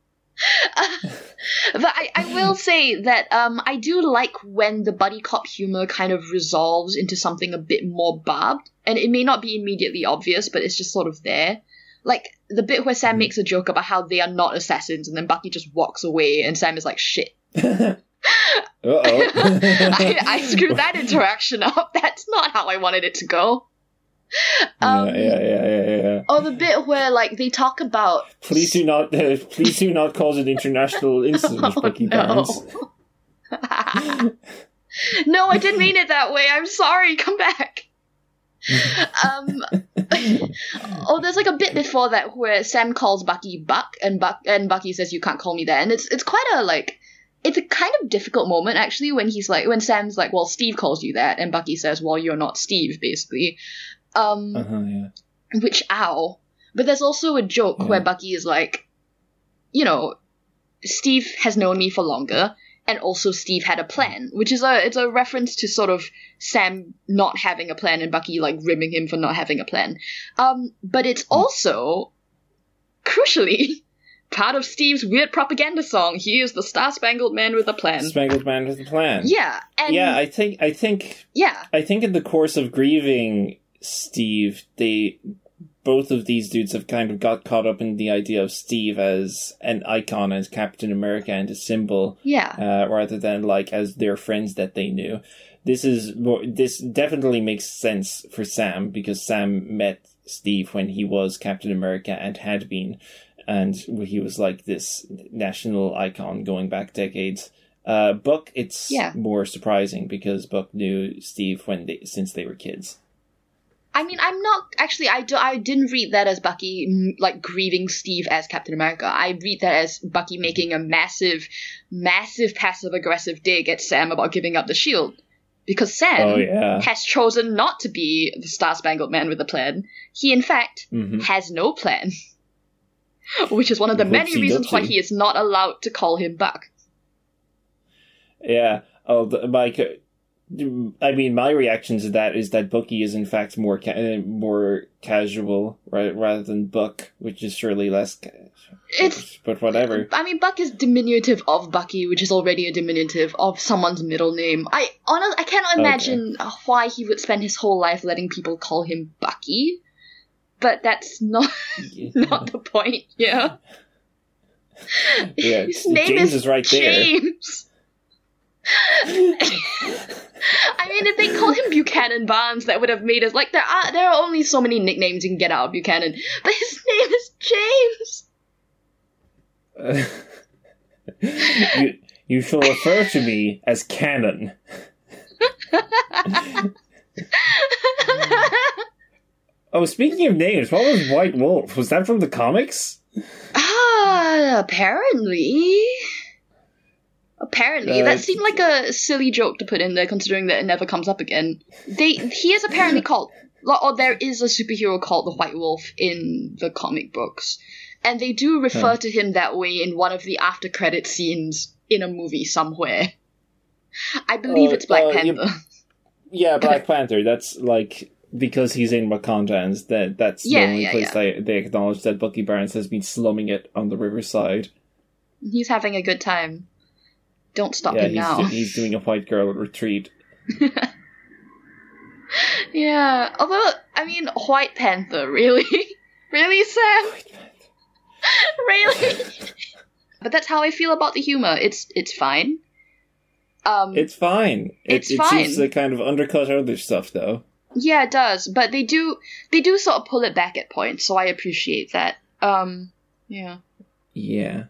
But I will say that I do like when the buddy cop humor kind of resolves into something a bit more barbed. And it may not be immediately obvious, but it's just sort of there. Like, the bit where Sam makes a joke about how they are not assassins, and then Bucky just walks away, and Sam is like, shit. Uh-oh. I screwed that interaction up. That's not how I wanted it to go. Yeah. Or the bit where, like, they talk about... Please do not cause an international incident, Bucky Barnes. No, I didn't mean it that way. I'm sorry. Come back. There's like a bit before that where Sam calls Bucky Buck, and Bucky says, "You can't call me that." And it's quite a like... It's a kind of difficult moment, actually, when Sam's like, well, Steve calls you that, and Bucky says, well, you're not Steve, basically. Yeah. Which, ow. But there's also a joke where Bucky is like, Steve has known me for longer, and also Steve had a plan, which is it's a reference to sort of Sam not having a plan and Bucky, like, ribbing him for not having a plan. But it's also, crucially... part of Steve's weird propaganda song. He is the Star-Spangled Man with a Plan. Spangled Man with a Plan. Yeah, and I think in the course of grieving Steve, both of these dudes have kind of got caught up in the idea of Steve as an icon, as Captain America and a symbol, rather than like as their friends that they knew. This definitely makes sense for Sam, because Sam met Steve when he was Captain America and had been. And he was like this national icon going back decades. Buck, it's more surprising because Buck knew Steve since they were kids. I mean, I'm not actually. I didn't read that as Bucky like grieving Steve as Captain America. I read that as Bucky making a massive passive aggressive dig at Sam about giving up the shield, because Sam has chosen not to be the Star-Spangled Man with a plan. He, in fact, has no plan. Which is one of the many reasons why he is not allowed to call him Buck. Yeah. My reaction to that is that Bucky is in fact more casual, right, rather than Buck, which is surely less. But whatever. I mean, Buck is diminutive of Bucky, which is already a diminutive of someone's middle name. I cannot imagine why he would spend his whole life letting people call him Bucky. But that's not the point, yeah? Yeah, his name James is right James. There. I mean, if they called him Buchanan Barnes, that would have made us... Like, there are only so many nicknames you can get out of Buchanan. But his name is James! You shall refer to me as Cannon. Oh, speaking of names, what was White Wolf? Was that from the comics? Apparently. That seemed like a silly joke to put in there, considering that it never comes up again. He is apparently called, or there is a superhero called the White Wolf in the comic books, and they do refer to him that way in one of the after-credit scenes in a movie somewhere. I believe it's Black Panther. Yeah, Black Panther. That's like... Because he's in Wakanda, and that's the only place they acknowledge that Bucky Barnes has been slumming it on the riverside. He's having a good time. Don't stop him now. He's doing a white girl retreat. Yeah, although, I mean, White Panther, really? Really, Sam? White Panther. Really? But that's how I feel about the humor. It's fine. It's fine. It's fine. It seems to kind of undercut other stuff, though. Yeah, it does, but they do sort of pull it back at points, so I appreciate that. Yeah. Yeah.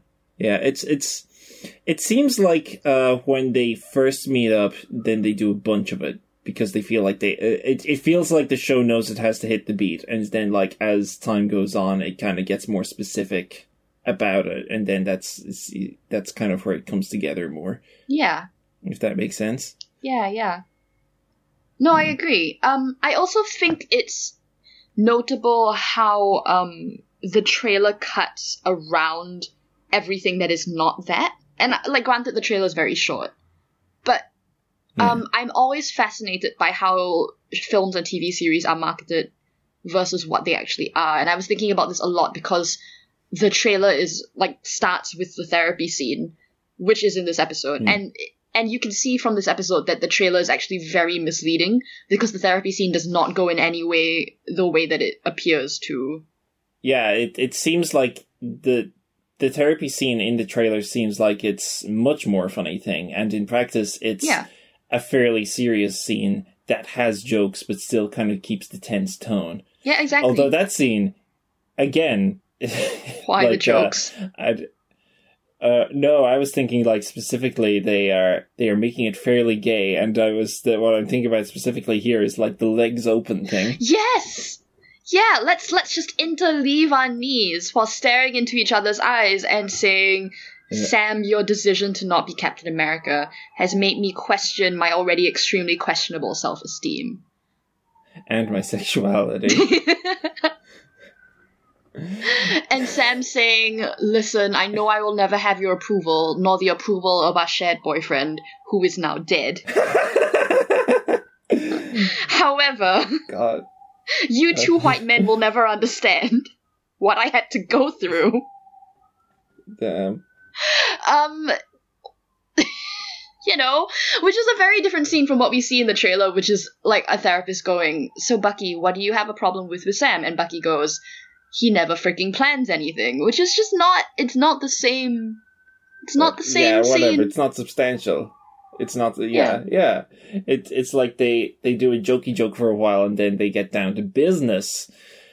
It seems like when they first meet up, then they do a bunch of it because they feel like it feels like the show knows it has to hit the beat, and then like as time goes on, it kind of gets more specific about it, and then that's kind of where it comes together more. Yeah. If that makes sense. Yeah. No, I agree. I also think it's notable how the trailer cuts around everything that is not that. And like, granted, the trailer is very short, but I'm always fascinated by how films and TV series are marketed versus what they actually are. And I was thinking about this a lot because the trailer is like starts with the therapy scene, which is in this episode, and you can see from this episode that the trailer is actually very misleading because the therapy scene does not go in any way the way that it appears to. Yeah, it seems like the therapy scene in the trailer seems like it's much more funny thing, and in practice it's a fairly serious scene that has jokes but still kind of keeps the tense tone. Yeah, exactly. Although that scene, again... Why the jokes? No, I was thinking like specifically they are making it fairly gay, and what I'm thinking about specifically here is like the legs open thing. Yes! Yeah, let's just interleave our knees while staring into each other's eyes and saying, Sam, your decision to not be Captain America has made me question my already extremely questionable self-esteem. And my sexuality. And Sam saying, listen, I know I will never have your approval, nor the approval of our shared boyfriend, who is now dead. However, God. You two white men will never understand what I had to go through. Damn. You know, which is a very different scene from what we see in the trailer, which is like a therapist going, so Bucky, what do you have a problem with Sam? And Bucky goes, he never freaking plans anything, which is just it's not the same. It's not the same whatever. scene. It's not substantial. It's not, yeah. It's like they do a jokey joke for a while and then they get down to business.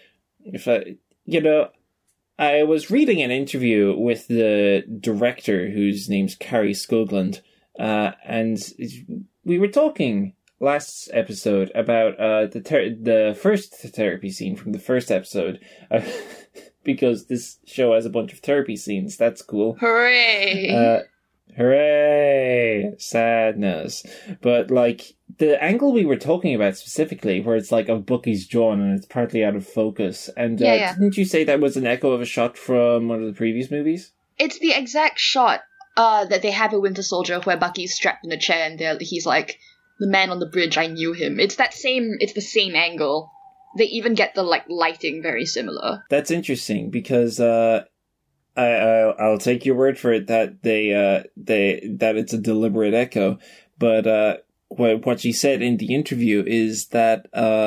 I was reading an interview with the director, whose name's Kari Skogland, and we were talking last episode about the first therapy scene from the first episode, because this show has a bunch of therapy scenes. That's cool. Hooray! Hooray! Sadness. But, like, the angle we were talking about specifically, where it's, like, of Bucky's drawn and it's partly out of focus, and didn't you say that was an echo of a shot from one of the previous movies? It's the exact shot that they have in Winter Soldier where Bucky's strapped in a chair and he's like, the man on the bridge, I knew him. It's the same angle. They even get the, like, lighting very similar. That's interesting, because, I'll take your word for it that that it's a deliberate echo, but what she said in the interview is that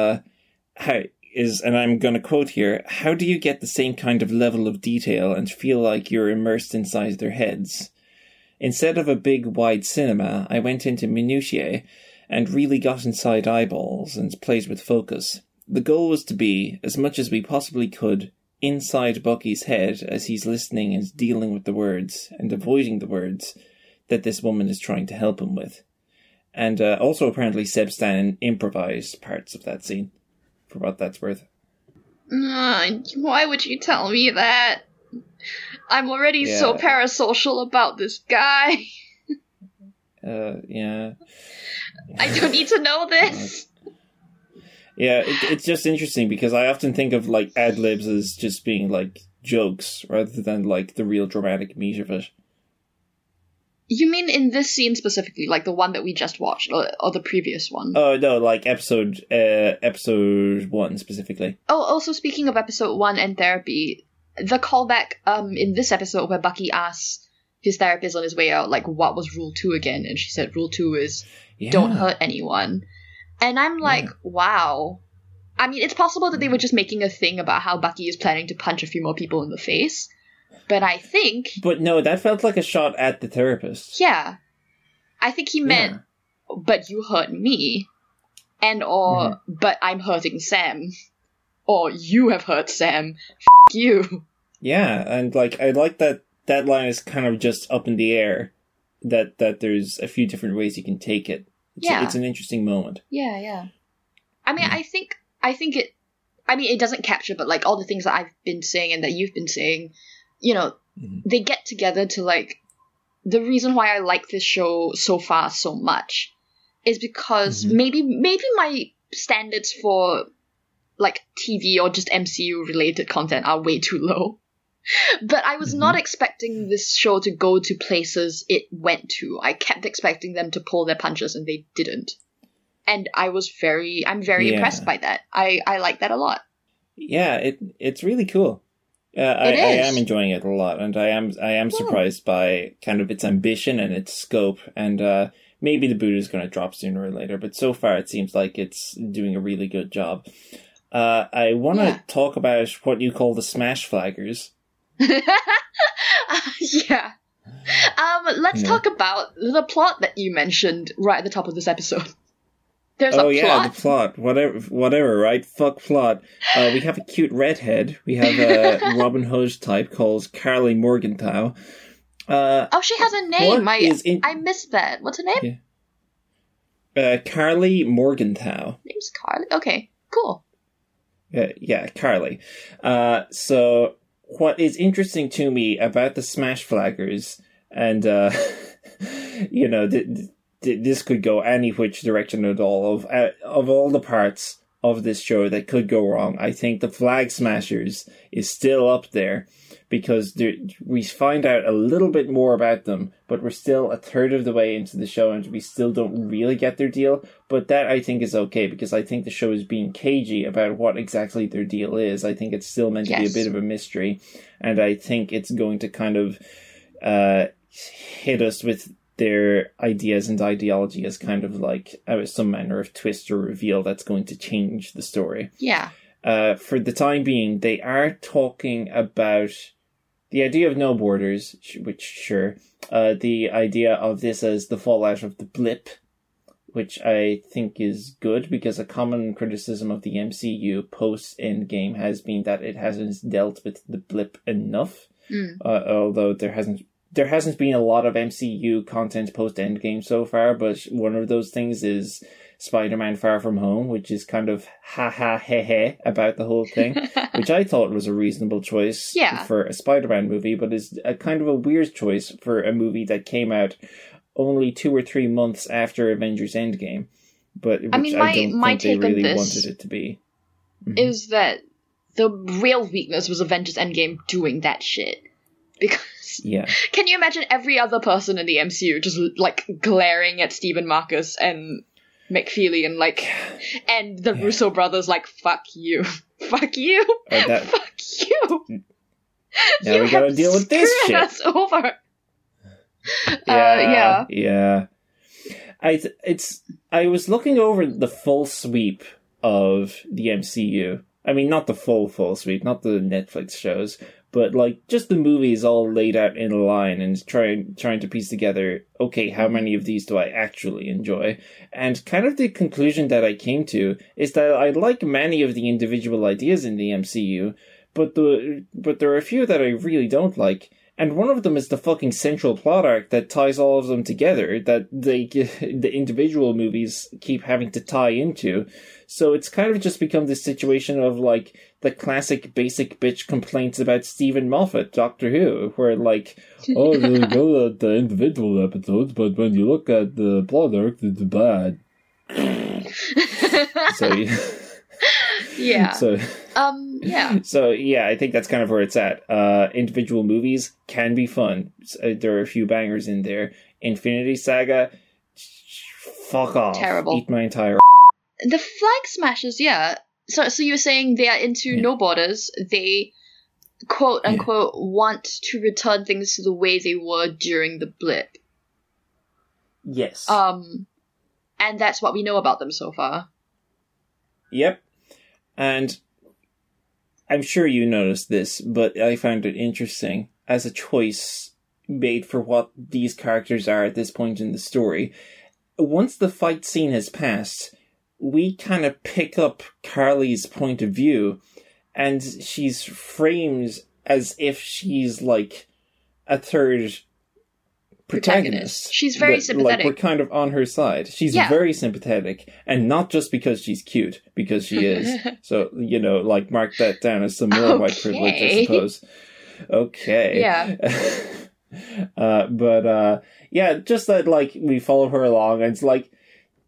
and I'm going to quote here, how do you get the same kind of level of detail and feel like you're immersed inside their heads? Instead of a big wide cinema, I went into minutiae and really got inside eyeballs and played with focus. The goal was to be, as much as we possibly could, inside Bucky's head as he's listening and dealing with the words and avoiding the words that this woman is trying to help him with. And also apparently Seb Stan improvised parts of that scene, for what that's worth. Why would you tell me that? I'm already so parasocial about this guy. Yeah. I don't need to know this. Yeah, it's just interesting because I often think of, like, ad-libs as just being, like, jokes rather than, like, the real dramatic meat of it. You mean in this scene specifically, like the one that we just watched, or the previous one? Oh, no, like episode 1 specifically. Oh, also speaking of episode 1 and therapy, the callback in this episode where Bucky asks his therapist on his way out, like, what was Rule 2 again? And she said, Rule 2 is don't hurt anyone. And I'm like, wow. I mean, it's possible that they were just making a thing about how Bucky is planning to punch a few more people in the face. But I think... But no, that felt like a shot at the therapist. Yeah. I think he meant, but you hurt me. But I'm hurting Sam. Or you have hurt Sam. F*** you. Yeah, and, like, I like that line is kind of just up in the air. That there's a few different ways you can take it. It's an interesting moment. Yeah. I mean, I think it doesn't capture, but, like, all the things that I've been saying and that you've been saying, you know, they get together to, like, the reason why I like this show so far so much is because maybe my standards for like TV or just MCU related content are way too low. But I was not expecting this show to go to places it went to. I kept expecting them to pull their punches, and they didn't. And I'm very impressed by that. I like that a lot. Yeah, it's really cool. I am enjoying it a lot, and I am surprised by kind of its ambition and its scope, and maybe the boot is going to drop sooner or later, but so far it seems like it's doing a really good job. I want to talk about what you call the smash flaggers. Yeah. Let's talk about the plot that you mentioned right at the top of this episode. There's a plot. Yeah, the plot. Whatever, right? Fuck plot. We have a cute redhead. We have a Robin Hood type called Carly Morgenthau. She has a name. I missed that. What's her name? Yeah. Carly Morgenthau. Name's Carly? Okay, cool. Yeah, Carly. So what is interesting to me about the Smash Flaggers, and, this could go any which direction at all. Of all the parts of this show that could go wrong, I think the Flag Smashers is still up there, because we find out a little bit more about them, but we're still a third of the way into the show, and we still don't really get their deal. But that, I think, is okay, because I think the show is being cagey about what exactly their deal is. I think it's still meant to be a bit of a mystery, and I think it's going to kind of hit us with their ideas and ideology as kind of like some manner of twist or reveal that's going to change the story. Yeah. For the time being, they are talking about the idea of no borders, which, sure. The idea of this as the fallout of the blip, which I think is good, because a common criticism of the MCU post-Endgame has been that it hasn't dealt with the blip enough. Although there hasn't been a lot of MCU content post-Endgame so far, but one of those things is Spider-Man Far From Home, which is kind of ha-ha-he-he about the whole thing, which I thought was a reasonable choice for a Spider-Man movie, but is a kind of a weird choice for a movie that came out only 2 or 3 months after Avengers Endgame, but which I don't think they really wanted it to be. Is that the real weakness was Avengers Endgame doing that shit. Because can you imagine every other person in the MCU just like glaring at Stephen Marcus and McFeely and the Russo brothers like, fuck you. Fuck you. Fuck you. Now we gotta deal with this shit. Us over. Yeah. I was looking over the full sweep of the MCU. I mean, not the full sweep, not the Netflix shows, but like just the movies all laid out in a line, and trying to piece together, okay, how many of these do I actually enjoy? And kind of the conclusion that I came to is that I like many of the individual ideas in the MCU, but there are a few that I really don't like. And one of them is the fucking central plot arc that ties all of them together, that the individual movies keep having to tie into. So it's kind of just become this situation of, like, the classic basic bitch complaints about Stephen Moffat, Doctor Who, where, like, oh, you go at the individual episodes, but when you look at the plot arc, it's bad. Yeah. So, I think that's kind of where it's at. Individual movies can be fun. There are a few bangers in there. Infinity Saga, fuck off. Terrible. Eat my entire... The Flag Smashers, yeah. So you're saying they are into no borders. They, quote unquote, want to return things to the way they were during the blip. Yes. And that's what we know about them so far. Yep. And I'm sure you noticed this, but I found it interesting as a choice made for what these characters are at this point in the story. Once the fight scene has passed, we kind of pick up Carly's point of view, and she's framed as if she's like a third protagonist. She's very sympathetic. Like, we're kind of on her side. She's very sympathetic, and not just because she's cute, because she is. So, like, mark that down as some more white privilege, I suppose. Okay. Yeah. Just that, like, we follow her along, and it's like,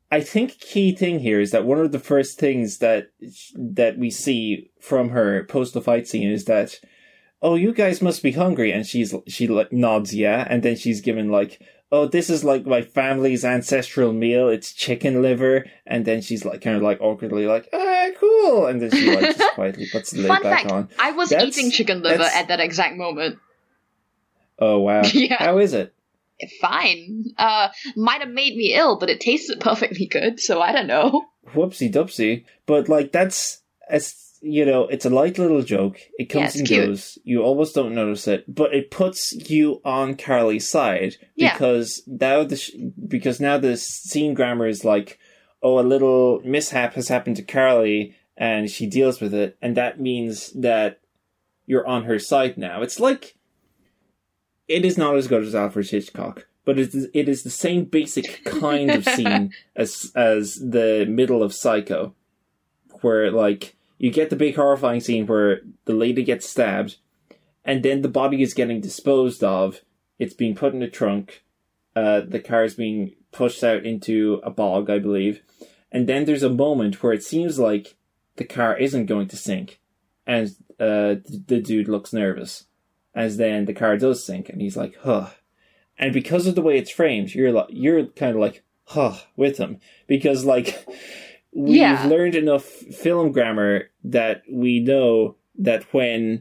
I think key thing here is that one of the first things that we see from her post the fight scene is that, oh, you guys must be hungry, and she like nods yeah, and then she's given like, oh, this is like my family's ancestral meal, it's chicken liver, and then she's like kind of like awkwardly like, ah, cool, and then she like just quietly puts the lid Fun back fact, on. I was eating chicken liver at that exact moment. Oh wow. Yeah. How is it? Fine. Might have made me ill, but it tasted perfectly good, so I don't know. Whoopsie doopsie. But like that's it's a light little joke. It comes and cute. goes. You almost don't notice it, but it puts you on Carly's side because now the scene grammar is like, oh, a little mishap has happened to Carly and she deals with it, and that means that you're on her side now. It's like, it is not as good as Alfred Hitchcock, but it is the same basic kind of scene as the middle of Psycho, where like you get the big horrifying scene where the lady gets stabbed, and then the body is getting disposed of. It's being put in a trunk. The car is being pushed out into a bog, I believe, and then there's a moment where it seems like the car isn't going to sink, and the dude looks nervous. As then the car does sink, and he's like, huh. And because of the way it's framed, you're kind of like, huh, with him. Because, like, we've learned enough film grammar that we know that when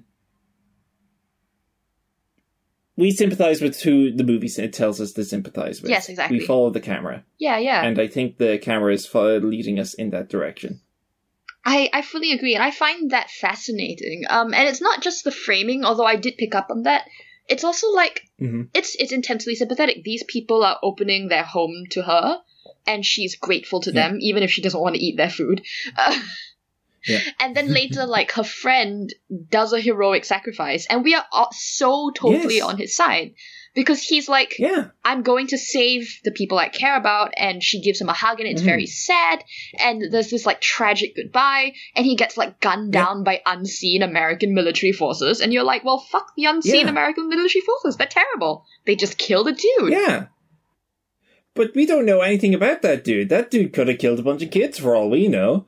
we sympathize with who the movie tells us to sympathize with. Yes, exactly. We follow the camera. Yeah. And I think the camera is leading us in that direction. I fully agree, and I find that fascinating. And it's not just the framing, although I did pick up on that. It's also like, it's intensely sympathetic. These people are opening their home to her, and she's grateful to them, even if she doesn't want to eat their food. And then later, like, her friend does a heroic sacrifice, and we are so totally on his side. Because he's like, I'm going to save the people I care about, and she gives him a hug, and it's very sad, and there's this, like, tragic goodbye, and he gets, like, gunned down by unseen American military forces, and you're like, well, fuck the unseen American military forces, they're terrible. They just killed a dude. Yeah. But we don't know anything about that dude. That dude could have killed a bunch of kids for all we know.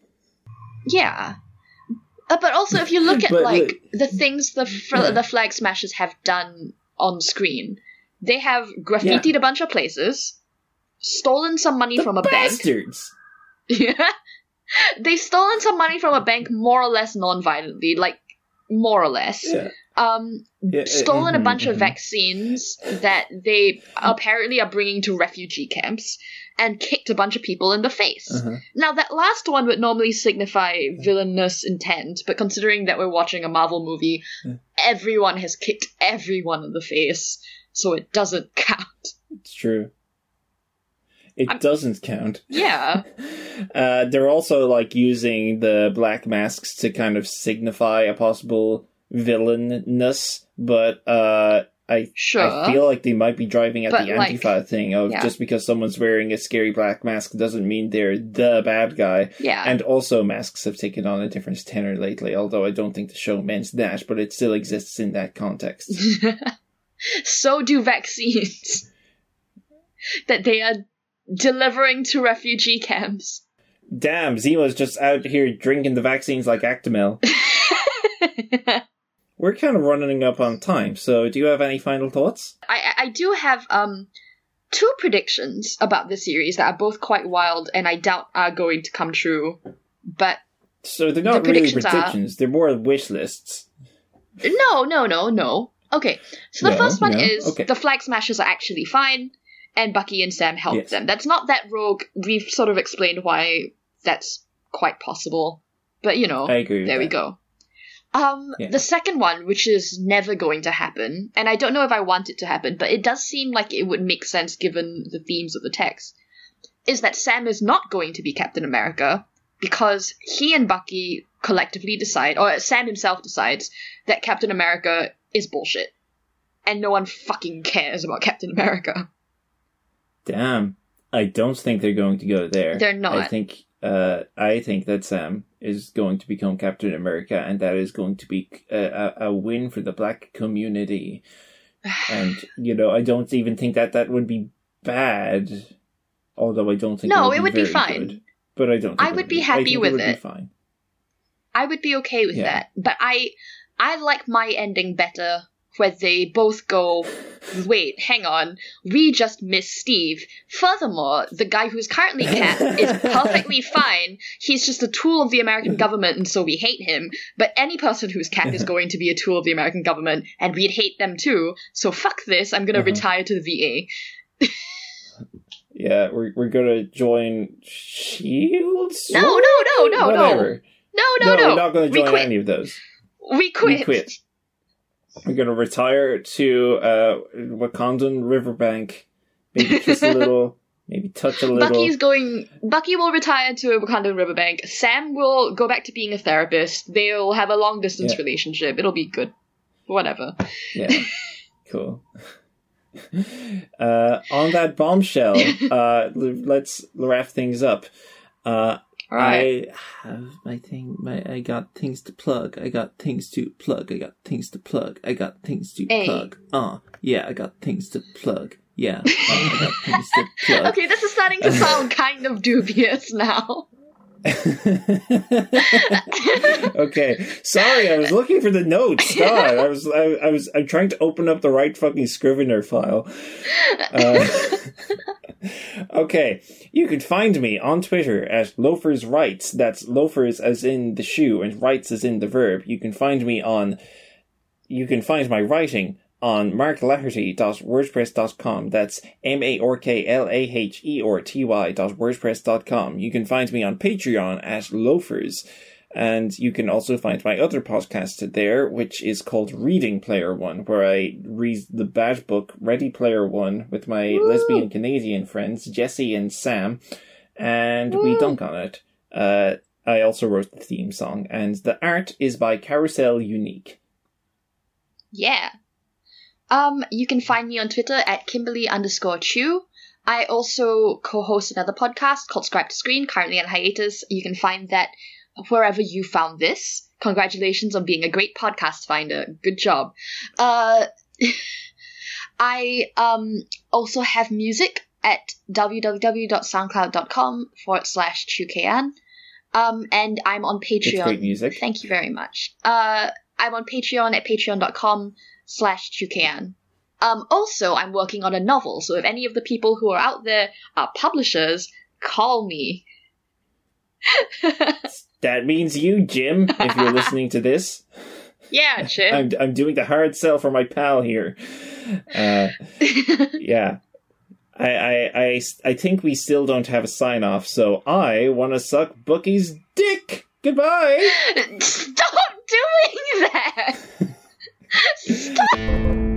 Yeah. But also, if you look at, the things the Flag Smashers have done on screen, they have graffitied a bunch of places, stolen some money from a bastards. bank. Yeah. They've stolen some money from a bank more or less non-violently, like, more or less. Stolen a bunch of vaccines that they apparently are bringing to refugee camps, and kicked a bunch of people in the face. Now, that last one would normally signify villainous intent, but considering that we're watching a Marvel movie, everyone has kicked everyone in the face, so it doesn't count. It's true. It doesn't count. Yeah. They're also, like, using the black masks to kind of signify a possible villainness, but I feel like they might be driving at the Antifa thing of just because someone's wearing a scary black mask doesn't mean they're the bad guy. Yeah. And also masks have taken on a different tenor lately, although I don't think the show meant that, but it still exists in that context. So do vaccines that they are delivering to refugee camps. Damn, Zima's just out here drinking the vaccines like Actimel. We're kind of running up on time, so do you have any final thoughts? I do have two predictions about this series that are both quite wild and I doubt are going to come true. But so they're not really predictions, they're more wish lists. No. Okay, so the first one is the Flag Smashers are actually fine, and Bucky and Sam helped them. That's not that rogue. We've sort of explained why that's quite possible. But, you know, I agree with there that. we go. The second one, which is never going to happen, and I don't know if I want it to happen, but it does seem like it would make sense given the themes of the text, is that Sam is not going to be Captain America because he and Bucky collectively decide, or Sam himself decides, that Captain America is bullshit. And no one fucking cares about Captain America. Damn. I don't think they're going to go there. They're not. I think that Sam is going to become Captain America, and that is going to be a win for the black community. And, you know, I don't even think that would be bad. Although I don't think No, it would be very fine. good, but I don't. Think I would be happy with it. Would it. be fine. I would be okay with that. But I like my ending better, where they both go, wait, hang on, we just missed Steve. Furthermore, the guy who's currently Cat is perfectly fine. He's just a tool of the American government, and so we hate him. But any person who's Cat is going to be a tool of the American government, and we'd hate them too. So fuck this, I'm gonna retire to the VA. Yeah, we're gonna join SHIELD? No. Whatever. No, we're not gonna join any of those. We quit. We're gonna retire to Wakandan riverbank. Maybe kiss a little, maybe touch a little. Bucky will retire to a Wakandan riverbank. Sam will go back to being a therapist. They'll have a long distance relationship. It'll be good. Whatever. Yeah. Cool. On that bombshell, let's wrap things up. Right. I have my thing. I got things to plug. I got things to plug. I got things to plug. I got things to plug. Yeah, I got things to plug. Yeah, I got things to plug. Okay, this is starting to sound kind of dubious now. Okay, sorry, I was looking for the notes. God, I'm trying to open up the right fucking Scrivener file. Okay, you can find me on Twitter at Loafers Writes. That's loafers as in the shoe and writes as in the verb. You can find my writing on marklaherty.wordpress.com. That's marklaherty.wordpress.com. You can find me on Patreon at Loafers. And you can also find my other podcast there, which is called Reading Player One, where I read the bad book Ready Player One with my lesbian Canadian friends, Jesse and Sam, and we dunk on it. I also wrote the theme song, and the art is by Carousel Unique. Yeah. You can find me on Twitter at Kimberly_Chu. I also co-host another podcast called Scribe to Screen, currently on hiatus. You can find that wherever you found this. Congratulations on being a great podcast finder. Good job. I also have music at www.soundcloud.com/chukayan. And I'm on Patreon. It's great music. Thank you very much. I'm on Patreon at patreon.com/chukayan. Also, I'm working on a novel, so if any of the people who are out there are publishers, call me. That means you, Jim, if you're listening to this. Yeah, Jim. I'm doing the hard sell for my pal here. Yeah. I think we still don't have a sign-off, so I want to suck Bucky's dick! Goodbye! Stop doing that! Stop!